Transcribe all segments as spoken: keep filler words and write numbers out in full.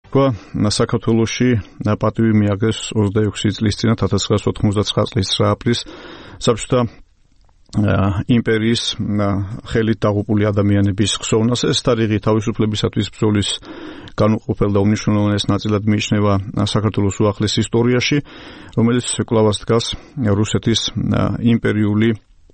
საქართველოში პატივი მიაგეს ოცდაექვსი წლის წინ ათას ცხრაას ოთხმოცდაცხრა წლის ცხრა აპრილს საბჭოთა იმპერიის ხელით დაღუპული ადამიანების ხსოვნას. ეს თარიღი თავისუფლებისათვის ბრძოლის განუყოფელ და უმნიშვნელოვანეს ნაწილად მიიჩნევა საქართველოს უახლეს ისტორიაში, რომელიც კვლავაც დგას რუსეთის იმპერიული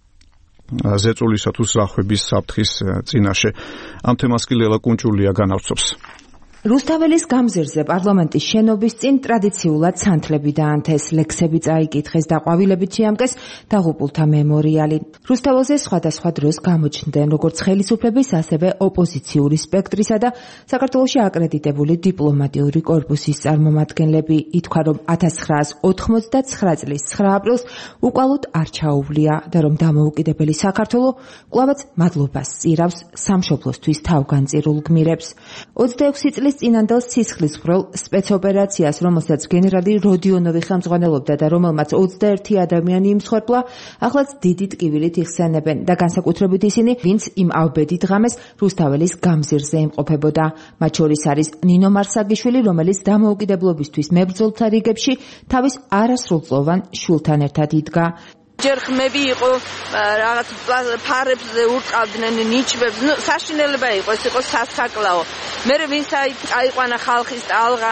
ზეწოლისა თუ ზრახვების საფრთხის წინაშე. ამ თემას კი ლელა კუნჭულია განავრცობს. რუსთაველის გამზირზე პარლამენტის შენობის წინ ტრადიციულად სანთლები დაანთეს, ლექსები წაიკითხეს და ყვავილებით შეამკეს დაღუპულთა მემორიალი. რუსთაველზე სხვადასხვა დროს გამოჩნდნენ როგორც ხელისუფლების, ასევე ოპოზიციური სპექტრისა და საქართველოში აკრედიტებული დიპლომატიური კორპუსის წარმომადგენლები. ითქვა, რომ ათას ცხრაას ოთხმოცდაცხრა წლის ცხრა აპრილს უკვალოდ არ ჩაუვლია და რომ დამოუკიდებელი საქართველო კვლავაც მადლობას წირავს სამშობლოსთვის თავგანწირულ გმირებს. ოცდაექვსი წლის წინანდელ სისხლისღვრელ სპეცოპერაციას, რომელსაც გენერალი როდიონოვი ხელმძღვანელობდა და რომელმაც ოცდაერთი ადამიანი იმსხვერპლა, ახლაც დიდი ტკივილით იხსენებენ და განსაკუთრებით ისინი, ვინც იმ ავბედით ღამეს რუსთაველის გამზირზე იმყოფებოდა. მათ შორის არის ნინო მარსაგიშვილი, რომელიც დამოუკიდებლობისთვის მებრძოლთა რიგებში თავის არასრულწლოვან შვილთან ერთად იდგა. ჯერ ხმები იყო, რაღაც ფარებზე ურტყავდნენ ნიჩბებს, ნუ საშინელება იყო, ეს იყო სასაკლაო. მე ვინც აიყვანა ხალხის ტალღა,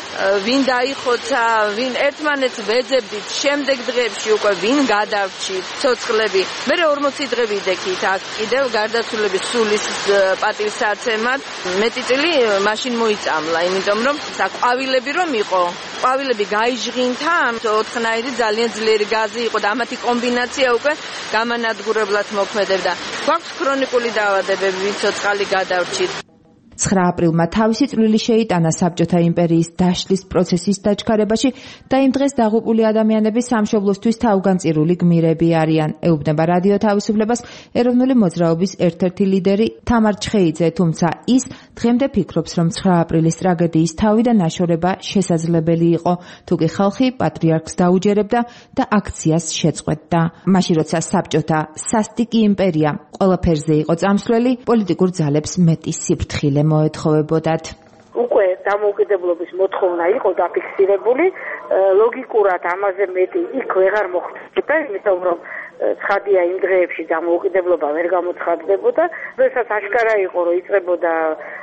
ვინ დაიხოცა, ვინ ერთმანეთს ვეძებდით, შემდეგ დღეებში უკვე ვინ გადავრჩით, ცოცხლები. მე ორმოცი დღე ვიდექით აქ კიდევ გარდაცვლილების სულის პატივსაცემად. მეტი წილი მაშინ მოიწამლა, იმიტომ რომ ყვავილები რომ იყო, ყვავილები გაიჟღინთა, ოთხნაირი ძალიან ძლიერი გაზი იყო და ამათი კომბინაცია უკვე გამანადგურებლად მოქმედებდა. გვაქვს ქრონიკული დაავადებები, ვინ ცოცხალი გადავრჩით. ცხრა აპრილმა თავისი წვლილი შეიტანა საბჭოთა იმპერიის დაშლის პროცესის დაჩქარებაში და იმ დღეს დაღუპული ადამიანების სამშობლოსთვის თავგანწირული გმირები არიან. ეუბნება რადიო თავისუფლებას ეროვნული მოძრაობის ერთ-ერთი ლიდერი თამარ ჩხეიძე, თუმცა ის დღემდე ფიქრობს, რომ ცხრა აპრილის ტრაგედიის თავი და ნაშორება შესაძლებელი იყო, თუკი ხალხი პატრიარქს დაუჯერებდა და აქციას შეწყვეტდა. მაშინ როცა საბჭოთა სასტიკი იმპერია ყველაფერზე იყო წამსვლელი, პოლიტიკურ ძალებს მეტი სიფრთხილე მოეთხოვებოდათ. უკვე დამოუკიდებლობის მოთხოვნა იყო დაფიქსირებული, ლოგიკურად ამაზე მეტი იქ ვეღარ მოხდებოდა, იმიტომ რომ ცხადია იმ დღეებში დამოუკიდებლობა ვერ გამოცხადდებოდა, როდესაც აშკარა იყო, რომ იწყებოდა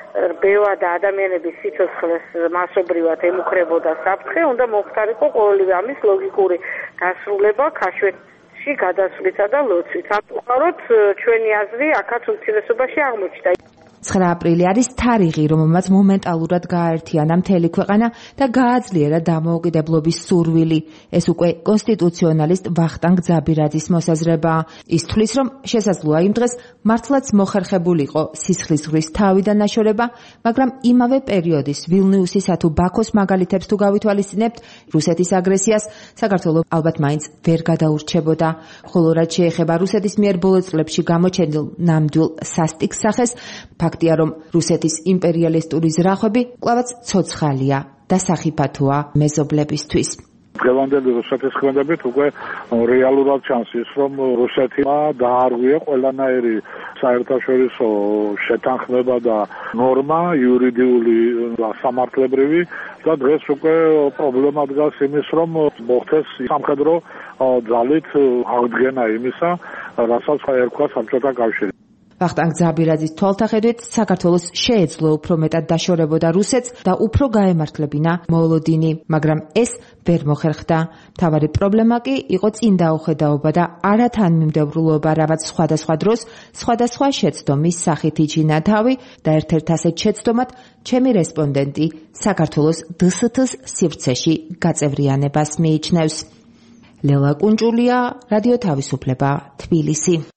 რბევა და ადამიანების სიცოცხლეს მასობრივად ემუქრებოდა საფრთხე, უნდა მოხდარიყო ყოველივე ამის ლოგიკური დასრულება ქაშვეთში გადასვლისა და ლოცვით. ამგვარად ჩვენი აზრი აქაც უმცირესობაში აღმოჩნდა. ცხრა აპრილი არის თარიღი, რომელმაც მომენტალურად გააერთიანა მთელი ქვეყანა და გააძლიერა დამოუკიდებლობის სურვილი. ეს უკვე კონსტიტუციონალისტ ვახტანგ ძაბირაძის მოსაზრებაა. ის თვლის, რომ შესაძლოა იმ დღეს მართლაც მოხერხებულიყო სისხლისღვრის თავი და ნაშორება, მაგრამ იმავე პერიოდის ვილნიუსისა თუ ბაქოს მაგალითებს თუ გავითვალისწინებთ, რუსეთის აგრესიას საქართველო ალბათ მაინც ვერ გადაურჩებოდა. ხოლო რაც შეეხება რუსეთის მიერ ბოლო წლებში გამოჩენილ ნამდვილ სასტიკ სახეს, ფაქტია, რომ რუსეთის იმპერიალისტური ზრახვები კვლავაც ცოცხალია და სახიფათოა მეზობლებისთვის. დღევანდელი რუსეთის ქმედებით უკვე რეალურად ჩანს ის, რომ რუსეთმა დაარღვია ყველანაირი საერთაშორისო შეთანხმება და ნორმა იურიდიული და სამართლებრივი და დღეს უკვე პრობლემა დგას იმის, რომ მოხდეს სამხედრო ძალით აღდგენა იმისა, რასაც ერქვა საბჭოთა კავშირი. ვახტანგ ძაბირაძის თვალთახედვით საქართველოს შეეძლო უფრო მეტად დაშორებოდა რუსეთს და უფრო გაემართლებინა მოლოდინი, მაგრამ ეს ვერ მოხერხდა. მთავარი პრობლემა კი იყო წინ დაუხედაობა და არათანმიმდევრულობა, რაც სხვადასხვა დროს სხვადასხვა შეცდომის სახით იჩინა თავი და ერთ-ერთ ასეთ შეცდომად ჩემი რესპონდენტი საქართველოს დსთ-ს სივრცეში გაწევრიანებას მიიჩნევს. ლელა კუნჭულია, რადიო თავისუფლება, თბილისი.